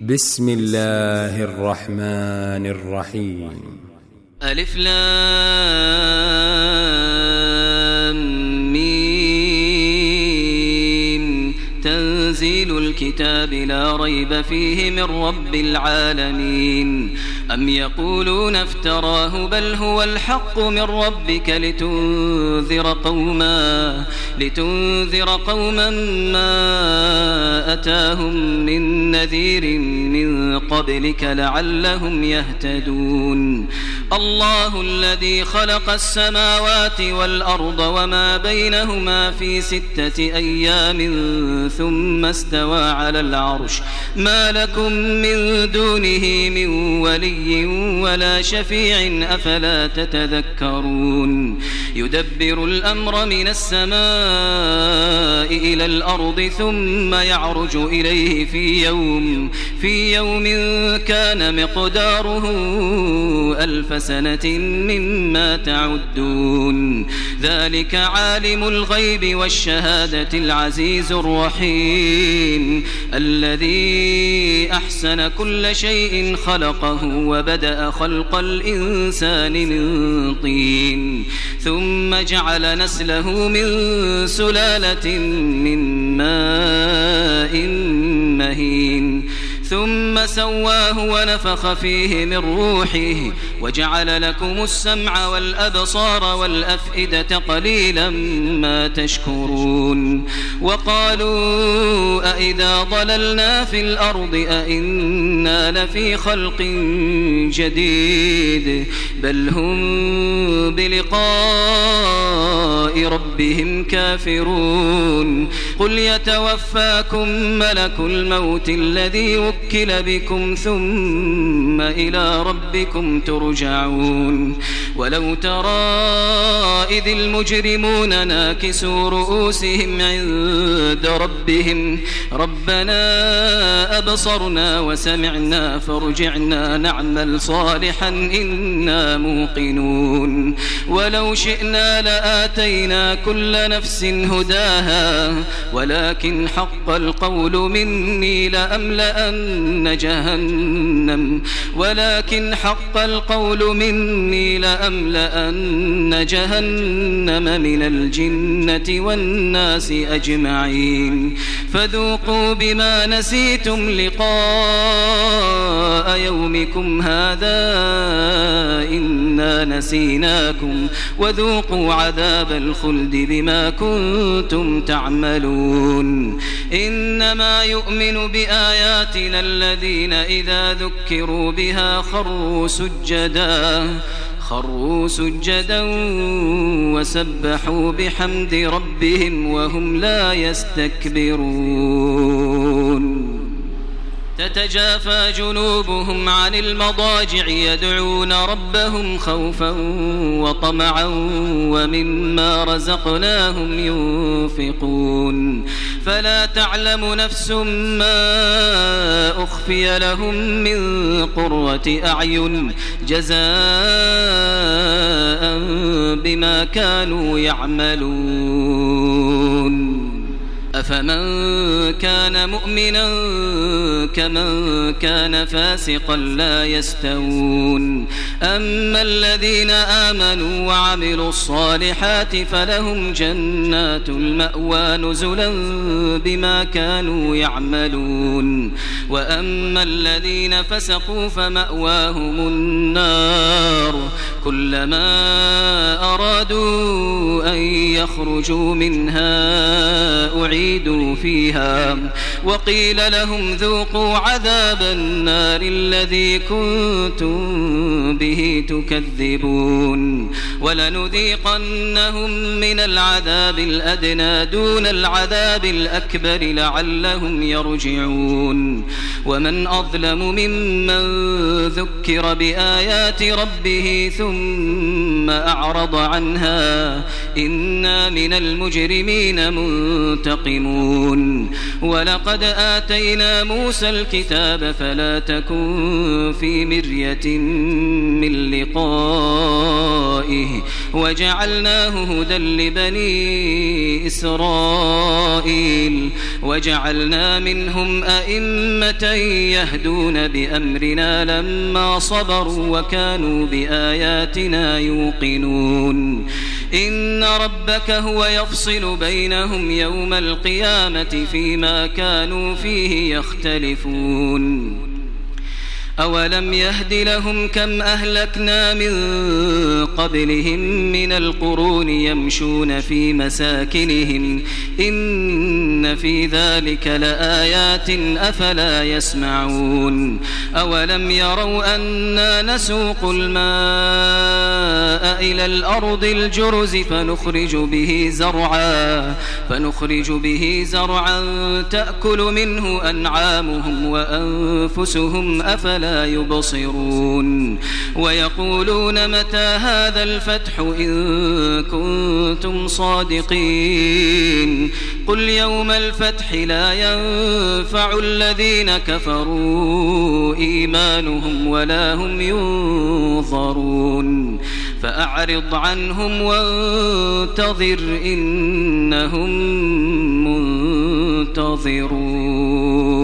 بسم الله الرحمن الرحيم. ألف لام ميم. تنزيل الكتاب لا ريب فيه من رب العالمين. أم يقولون افتراه بل هو الحق من ربك لتنذر قوما ما أتاهم من نذير من قبلك لعلهم يهتدون. الله الذي خلق السماوات والأرض وما بينهما في 6 أيام ثم استوى على العرش. ما لكم من دونه من ولي ولا شفيع أفلا تتذكرون. يدبر الأمر من السماء إلى الأرض ثم يعرج إليه في يوم كان مقداره 1000 سنة مما تعدون. ذلك عالم الغيب والشهادة العزيز الرحيم الذي أحسن كل شيء خلقه وبدأ خلق الإنسان من طين ثم جعل نسله من سلالة من ماء مهين ثم سواه ونفخ فيه من روحه وجعل لكم السمع والأبصار والأفئدة قليلا ما تشكرون. وقالوا أئذا ضللنا في الأرض أئنا لفي خلق جديد بل هم بلقاء ربهم كافرون. قل يتوفاكم ملك الموت الذي وكل بكم ثم إلى ربكم ترجعون. ولو ترى إذ المجرمون ناكسوا رؤوسهم عند ربهم ربنا أبصرنا وسمعنا فارجعنا نعمل صالحا إنا موقنون. ولو شئنا لآتينا كل نفس هداها ولكن حق القول مني لأملأن جهنم من الجنة والناس أجمعين. فذوقوا بما نسيتم لقاء يومكم هذا إنا نسيناكم وذوقوا عذاب الخلد بما كنتم تعملون. إنما يؤمن بآياتنا الذين إذا ذكروا بها خروا سجدا وسبحوا بحمد ربهم وهم لا يستكبرون. تتجافى جنوبهم عن المضاجع يدعون ربهم خوفا وطمعا ومما رزقناهم ينفقون. فلا تعلم نفس ما أخفي لهم من قرة أعين جزاء بما كانوا يعملون. أفمن كان مؤمنا كمن كان فاسقا لا يستوون. أما الذين آمنوا وعملوا الصالحات فلهم جنات المأوى نزلا بما كانوا يعملون. وأما الذين فسقوا فمأواهم النار كلما أرادوا أن يخرجوا منها أعيدوا فيها وقيل لهم ذوقوا عذاب النار الذي كنتم به تكذبون. ولنذيقنهم من العذاب الأدنى دون العذاب الأكبر لعلهم يرجعون. ومن أظلم ممن ذكر بآيات ربه ثم أعرض عنها إنا من المجرمين منتقمون. ولقد آتينا موسى الكتاب فلا تكن في مرية من لقائه وجعلناه هدى لبني إسرائيل وجعلنا منهم أئمة يهدون بأمرنا لما صبروا وكانوا بآياتنا يوقنون إن ربك هو يفصل بينهم يوم القيامة فيما كانوا فيه يختلفون أولم يهد لهم كم أهلكنا من قبلهم من القرون يمشون في مساكنهم إن في ذلك لآيات أفلا يسمعون أولم يروا أنا نسوق الماء إلى الأرض الجرز فنخرج به زرعا تأكل منه أنعامهم وأنفسهم أفلا يبصرون ويقولون متى هذا الفتح إن كنتم صادقين قل يوم الفتح لا ينفع الذين كفروا إيمانهم ولا هم ينظرون فأعرض عنهم وانتظر إنهم منتظرون.